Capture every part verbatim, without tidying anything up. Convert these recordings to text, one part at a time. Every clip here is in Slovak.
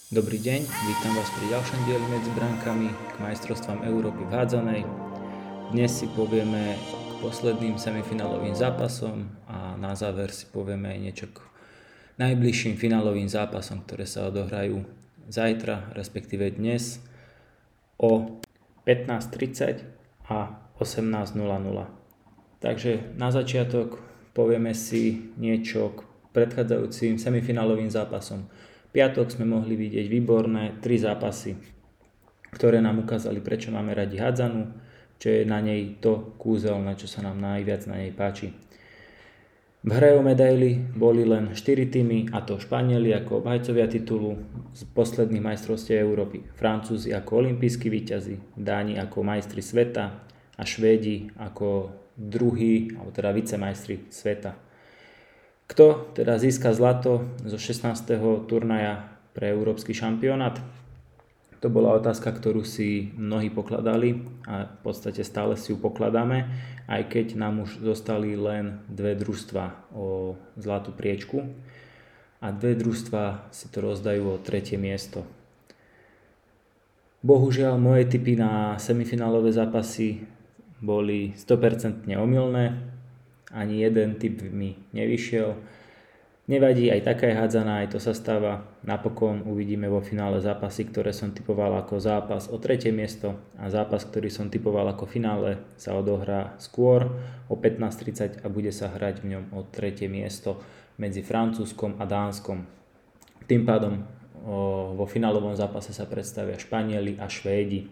Dobrý deň, vítam vás pri ďalšom dieli Medzi brankami k majstrovstvám Európy v hádzanej. Dnes si povieme k posledným semifinálovým zápasom a na záver si povieme aj niečo k najbližším finálovým zápasom, ktoré sa odohrajú zajtra, respektíve dnes o pätnásť tridsať a osemnásť nula nula. Takže na začiatok povieme si niečo k predchádzajúcim semifinálovým zápasom. V piatok sme mohli vidieť výborné tri zápasy, ktoré nám ukázali, prečo máme radi hádzanú, čo je na nej to kúzelné, čo sa nám najviac na nej páči. V hre o medaily boli len štyri týmy, a to Španieli ako obhajcovia titulu z posledných majstrovstiev Európy, Francúzi ako olympijskí víťazi, Dáni ako majstri sveta a Švédi ako druhí, alebo teda vicemajstri sveta. Kto teda získa zlato zo šestnásteho turnaja pre európsky šampionát? To bola otázka, ktorú si mnohí pokladali a v podstate stále si ju pokladáme, aj keď nám už zostali len dve družstva o zlatú priečku a dve družstva si to rozdajú o tretie miesto. Bohužiaľ moje tipy na semifinálové zápasy boli sto percent omylné. Ani jeden tip mi nevyšiel. Nevadí, aj taká je hádzaná, aj to sa stáva. Napokon uvidíme vo finále zápasy, ktoré som typoval ako zápas o tretie miesto a zápas, ktorý som typoval ako finále, sa odohrá skôr o pätnásť tridsať a bude sa hrať v ňom o tretie miesto medzi Francúzskom a Dánskom. Tým pádom o, vo finálovom zápase sa predstavia Španieli a Švédi.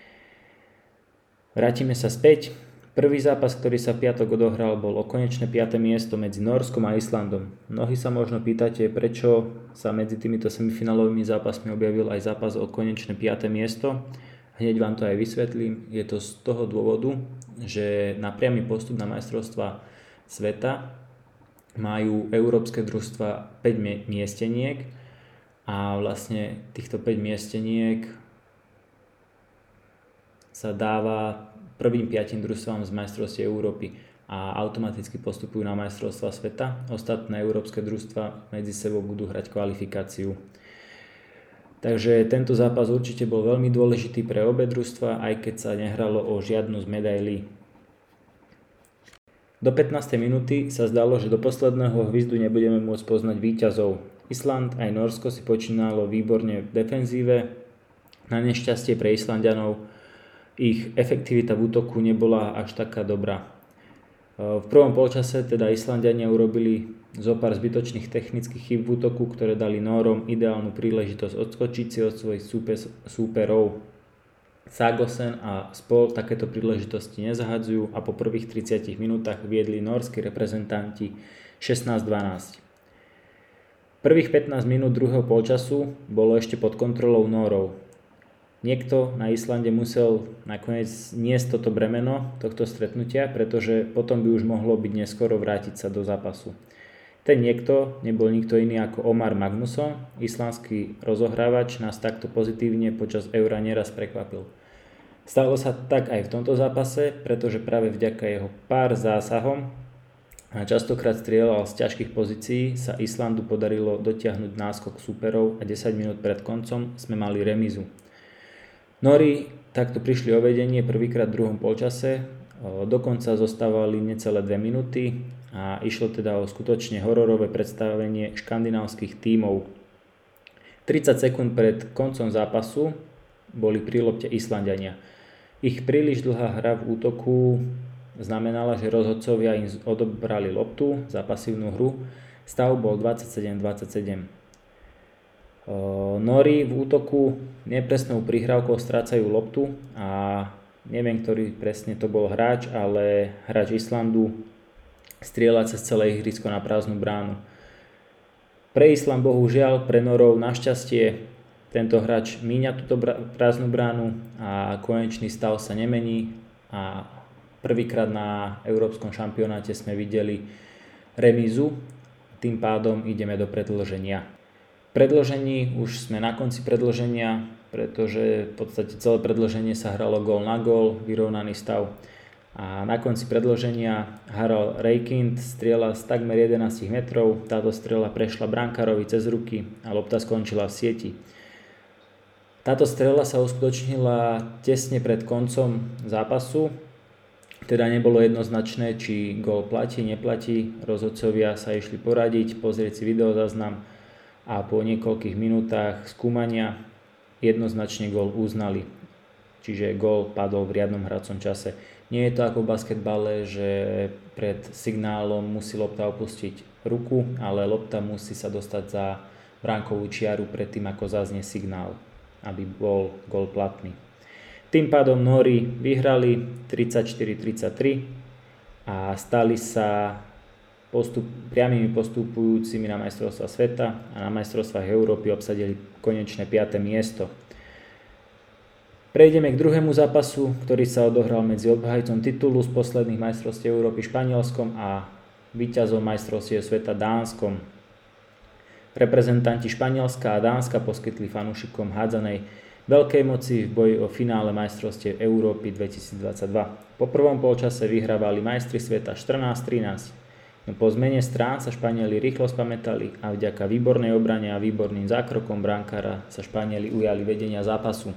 Vrátime sa späť. Prvý zápas, ktorý sa v piatok odohral, bol o konečné piate miesto medzi Nórskom a Islandom. Mnohí sa možno pýtate, prečo sa medzi týmito semifinálovými zápasmi objavil aj zápas o konečné piate miesto. Hneď vám to aj vysvetlím. Je to z toho dôvodu, že na priamy postup na majstrovstvá sveta majú európske družstva päť miesteniek a vlastne týchto päť miesteniek sa dáva prvým piatim družstvám z majstrovstiev Európy a automaticky postupujú na majstrovstvá sveta. Ostatné európske družstva medzi sebou budú hrať kvalifikáciu. Takže tento zápas určite bol veľmi dôležitý pre obe družstva, aj keď sa nehralo o žiadnu z medailí. Do pätnástej minúty sa zdalo, že do posledného hvizdu nebudeme môcť poznať víťazov. Island aj Nórsko si počínalo výborne v defenzíve. Na nešťastie pre Islanďanov ich efektivita v útoku nebola až taká dobrá. V prvom polčase teda Islanďania urobili zopár zbytočných technických chýb v útoku, ktoré dali Nórom ideálnu príležitosť odskočiť si od svojich súperov. Sagosen a spol takéto príležitosti nezahadzujú a po prvých tridsiatich minútach viedli nórski reprezentanti šestnásť dvanásť. Prvých pätnásť minút druhého polčasu bolo ešte pod kontrolou Nórov. Niekto na Islande musel nakoniec niesť toto bremeno tohto stretnutia, pretože potom by už mohlo byť neskoro vrátiť sa do zápasu. Ten niekto nebol nikto iný ako Omar Magnusson, islandský rozohrávač, nás takto pozitívne počas Eura neraz prekvapil. Stalo sa tak aj v tomto zápase, pretože práve vďaka jeho pár zásahom a častokrát strieľal z ťažkých pozícií sa Islandu podarilo dotiahnuť náskok súperov a desať minút pred koncom sme mali remízu. Nóri takto prišli o vedenie prvýkrát v druhom polčase, dokonca zostávali necelé dve minúty a išlo teda o skutočne hororové predstavenie škandinávskych tímov. tridsať sekúnd pred koncom zápasu boli pri lopte Islanďania. Ich príliš dlhá hra v útoku znamenala, že rozhodcovia im odobrali loptu za pasívnu hru. Stav bol dvadsaťsedem dvadsaťsedem. Nóri v útoku nepresnou prihrávkou strácajú loptu a neviem, ktorý presne to bol hráč, ale hráč Islandu strieľa cez celé ihrisko na prázdnu bránu. Pre Island bohužiaľ, pre Norov našťastie tento hráč míňa túto prázdnu bránu a konečný stav sa nemení a prvýkrát na európskom šampionáte sme videli remízu, tým pádom ideme do predĺženia. V predĺžení už sme na konci predĺženia, pretože v podstate celé predĺženie sa hralo gól na gól, vyrovnaný stav. A na konci predĺženia Harald Reikind strieľa z takmer jedenásť metrov, táto strieľa prešla brankárovi cez ruky a lopta skončila v sieti. Táto strela sa uskutočnila tesne pred koncom zápasu, teda nebolo jednoznačné, či gól platí, neplatí. Rozhodcovia sa išli poradiť, pozrieť si videozáznam a po niekoľkých minútach skúmania jednoznačne gól uznali. Čiže gól padol v riadnom hracom čase. Nie je to ako v basketbale, že pred signálom musí lopta opustiť ruku, ale lopta musí sa dostať za bránkovú čiaru predtým, ako zaznie signál, aby bol gól platný. Tým pádom Nóri vyhrali tridsaťštyri tridsaťtri a stali sa postup, priamými postupujúcimi na majstrovstvá sveta a na majstrovstvách Európy obsadili konečné piate miesto. Prejdeme k druhému zápasu, ktorý sa odohral medzi obhajcom titulu z posledných majstrovstiev Európy Španielskom a víťazom majstrovstiev sveta Dánskom. Reprezentanti Španielska a Dánska poskytli fanúšikom hádzanej veľké moci v boji o finále majstrovstiev Európy dvetisícdvadsaťdva. Po prvom polčase vyhrávali majstri sveta štrnásť trinásť. No po zmene strán sa Španieli rýchlo spamätali a vďaka výbornej obrane a výborným zákrokom brankára sa Španieli ujali vedenia zápasu.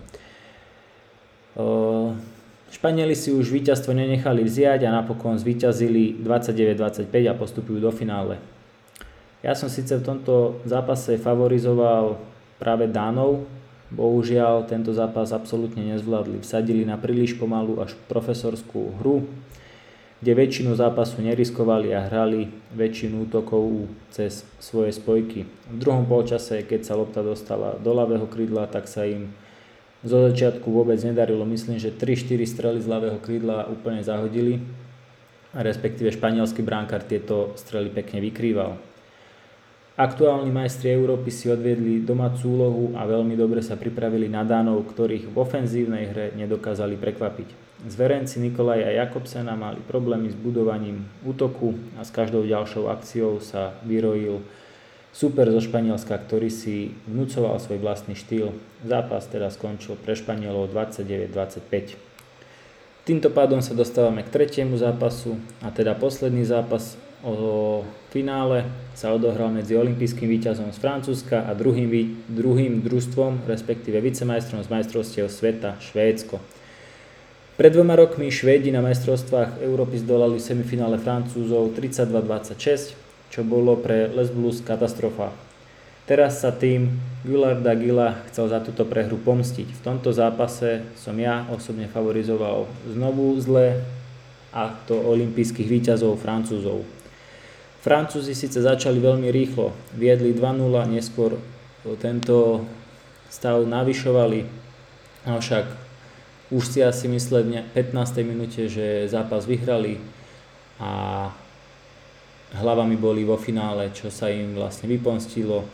Španieli si už víťazstvo nenechali vziať a napokon zvíťazili dvadsaťdeväť dvadsaťpäť a postupujú do finále. Ja som síce v tomto zápase favorizoval práve Dánov, bohužiaľ tento zápas absolútne nezvládli. Vsadili na príliš pomalú až profesorskú hru, kde väčšinu zápasu neriskovali a hrali väčšinu útokov cez svoje spojky. V druhom polčase, keď sa lopta dostala do ľavého krídla, tak sa im zo začiatku vôbec nedarilo. Myslím, že tri štyri strely z ľavého krídla úplne zahodili, respektíve španielský bránkár tieto strely pekne vykrýval. Aktuálni majstri Európy si odviedli domácu úlohu a veľmi dobre sa pripravili na Dánov, ktorých v ofenzívnej hre nedokázali prekvapiť. Zverenci Nikolaj a Jakobsena mali problémy s budovaním útoku a s každou ďalšou akciou sa vyrojil super zo Španielska, ktorý si vnúcoval svoj vlastný štýl. Zápas teda skončil pre Španielov dvadsaťdeväť dvadsaťpäť. Týmto pádom sa dostávame k tretiemu zápasu a teda posledný zápas o finále sa odohral medzi olympijským víťazom z Francúzska a druhým, druhým družstvom, respektíve vicemajstrom z majstrovstiev sveta Švédsko. Pred dvoma rokmi Švédi na majstrovstvách Európy zdolali v semifinále Francúzov tridsaťdva dvadsaťšesť, čo bolo pre Les Blues katastrofa. Teraz sa tým Guilherme Gila chcel za túto prehru pomstiť. V tomto zápase som ja osobne favorizoval znovu zle, a to olympijských víťazov Francúzov. Francúzi síce začali veľmi rýchlo, viedli dva nula, neskôr tento stav navyšovali, avšak už si asi mysleli v pätnástej minúte, že zápas vyhrali a hlavami boli vo finále, čo sa im vlastne vypomstilo.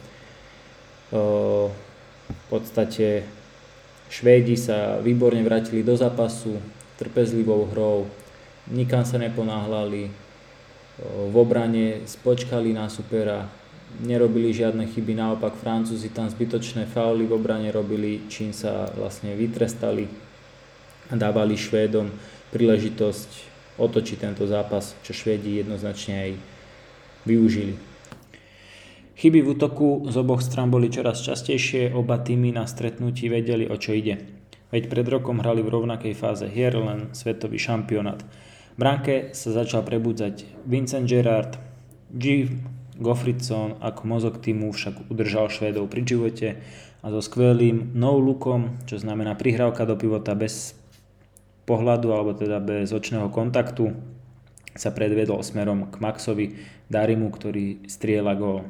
V podstate Švédi sa výborne vrátili do zápasu, trpezlivou hrou, nikam sa neponáhľali, v obrane spočkali na supera, nerobili žiadne chyby, naopak Francúzi tam zbytočné fauly v obrane robili, čím sa vlastne vytrestali a dávali Švédom príležitosť otočiť tento zápas, čo Švédi jednoznačne aj využili. Chyby v útoku z oboch strán boli čoraz častejšie, oba týmy na stretnutí vedeli, o čo ide. Veď pred rokom hrali v rovnakej fáze hier, len svetový šampionát. V bránke sa začal prebudzať Vincent Gerrard, G. Gottfriedson ako mozog týmu však udržal Švédov pri živote a so skvelým no-lookom, čo znamená prihrávka do pivota bez pohľadu alebo teda bez očného kontaktu, sa predvedol smerom k Maxovi Darimu, ktorý strieľa gól.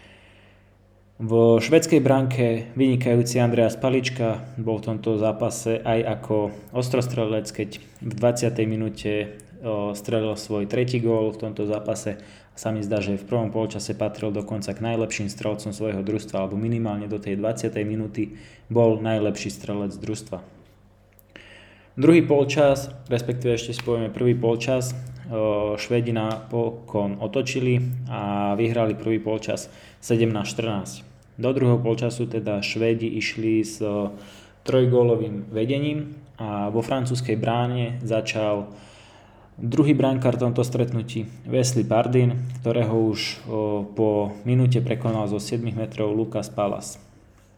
V švédskej bránke vynikajúci Andreas Palička bol v tomto zápase aj ako ostrostrelec, keď v dvadsiatej minúte strelil svoj tretí gól v tomto zápase. Sa mi zdá, že v prvom polčase patril dokonca k najlepším strelcom svojho družstva, alebo minimálne do tej dvadsiatej minúty bol najlepší strelec družstva. Druhý polčas, respektíve ešte si povieme prvý polčas, Švédi napokon otočili a vyhrali prvý polčas sedemnásť štrnásť. Do druhého polčasu teda Švédi išli s trojgólovým vedením a vo francúzskej bráne začal druhý brankár v tomto stretnutí Wesley Pardin, ktorého už po minúte prekonal zo sedem metrov Lucas Palas.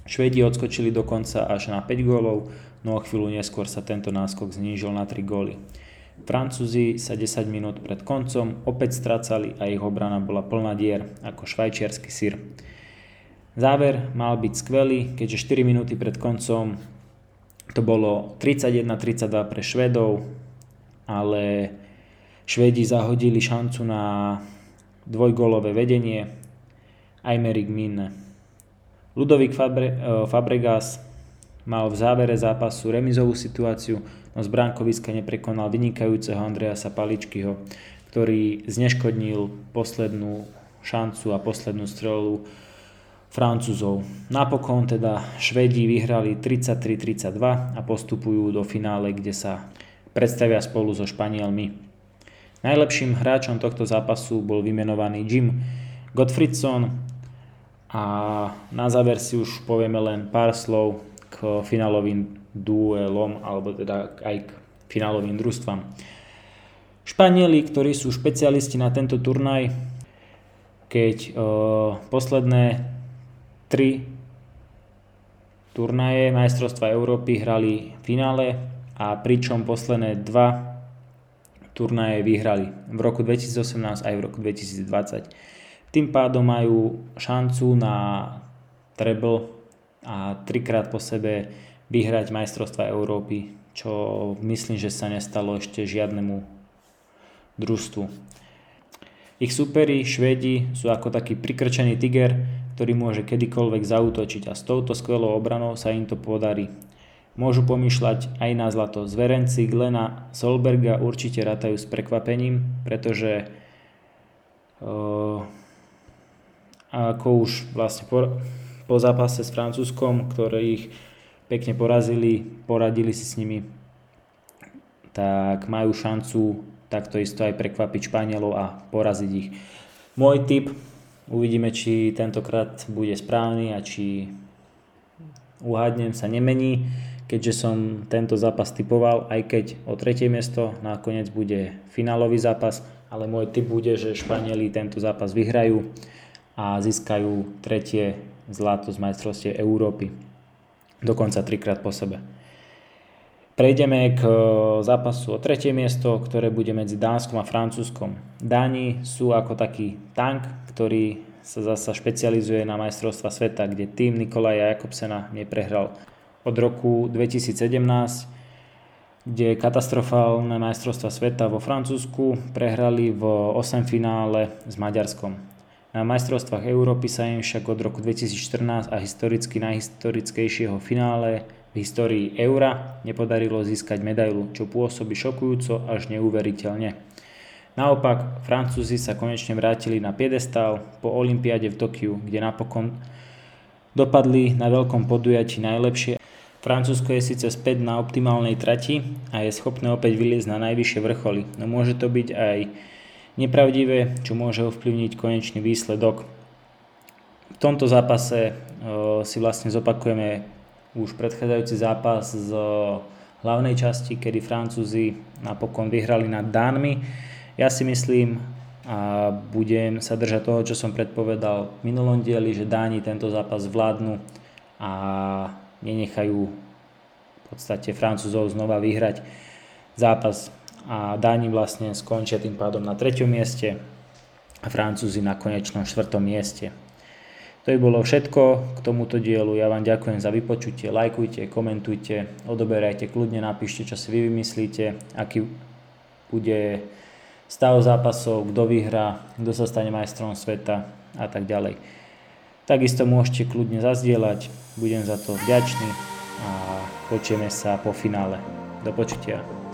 Švédi odskočili dokonca až na päť gólov, no o chvíľu neskôr sa tento náskok znížil na tri góly. Francúzi sa desať minút pred koncom opäť strácali a ich obrana bola plná dier ako švajčiarsky syr. Záver mal byť skvelý, keďže štyri minúty pred koncom to bolo tridsaťjeden tridsaťdva pre Švédov, ale Švédi zahodili šancu na dvojgólové vedenie. Aymeric Mine. Ludovík Fabre, Fabregas mal v závere zápasu remizovú situáciu, no z bránkoviska neprekonal vynikajúceho Andreasa Paličkyho, ktorý zneškodnil poslednú šancu a poslednú strelu Francúzov. Napokon teda Švédi vyhrali tridsaťtri tridsaťdva a postupujú do finále, kde sa predstavia spolu so Španielmi. Najlepším hráčom tohto zápasu bol vymenovaný Jim Gottfriedson a na záver si už povieme len pár slov k finálovým duelom alebo teda aj k finálovým družstvám. Španieli, ktorí sú špecialisti na tento turnaj, keď e, posledné tri turnaje majstrovstva Európy hrali v finále a pričom posledné dva turnaje vyhrali v roku dvetisícosemnásť aj v roku dvetisícdvadsať. Tým pádom majú šancu na treble a trikrát po sebe vyhrať majstrovstvá Európy, čo myslím, že sa nestalo ešte žiadnemu družstvu. Ich superi Švédi sú ako taký prikrčený tiger, ktorý môže kedykoľvek zaútočiť a s touto skvelou obranou sa im to podarí. Môžu pomýšľať aj na zlato. Zverenci Glena Solberga určite rátajú s prekvapením, pretože uh, ako už vlastne po, po zápase s Francúzskom, ktoré ich pekne porazili, poradili si s nimi, tak majú šancu takto isto aj prekvapiť Španielov a poraziť ich. Môj tip, uvidíme, či tentokrát bude správny a či uhádnem, sa nemení, keďže som tento zápas tipoval, aj keď o tretie miesto nakoniec bude finálový zápas, ale môj tip bude, že Španieli tento zápas vyhrajú a získajú tretie zlato z majstrovstiev Európy. Dokonca trikrát po sebe. Prejdeme k zápasu o tretie miesto, ktoré bude medzi Dánskom a Francúzskom. Dáni sú ako taký tank, ktorý sa zasa špecializuje na majstrovstva sveta, kde tým Nikolaja Jakobsena neprehral od roku dvetisícsedemnásť, kde katastrofálne majstrovstva sveta vo Francúzsku prehrali v osemfinále s Maďarskom. Na majstrovstvách Európy sa im však od roku dvetisícštrnásť a historicky najhistorickejšieho finále v histórii Eura nepodarilo získať medailu, čo pôsobí šokujúco až neuveriteľne. Naopak, Francúzi sa konečne vrátili na piedestál po olympiáde v Tokiu, kde napokon dopadli na veľkom podujatí najlepšie. Francúzsko je síce späť na optimálnej trati a je schopné opäť vyliezť na najvyššie vrcholy, no môže to byť aj nepravdivé, čo môže ovplyvniť konečný výsledok. V tomto zápase e, si vlastne zopakujeme už predchádzajúci zápas z hlavnej časti, kedy Francúzi napokon vyhrali nad Dánmi. Ja si myslím a budem sa držať toho, čo som predpovedal v minulom dieli, že Dáni tento zápas vládnu a nenechajú v podstate Francúzov znova vyhrať zápas. A Dáni vlastne skončia tým pádom na treťom mieste a Francúzi na konečnom štvrtom mieste. To by bolo všetko k tomuto dielu. Ja vám ďakujem za vypočutie, lajkujte, komentujte, odoberajte, kľudne napíšte, čo si vy vymyslíte, aký bude stav zápasov, kto vyhrá, kto sa stane majstrom sveta a tak ďalej. Takisto môžete kľudne zazdieľať, budem za to vďačný a počujeme sa po finále. Do počutia.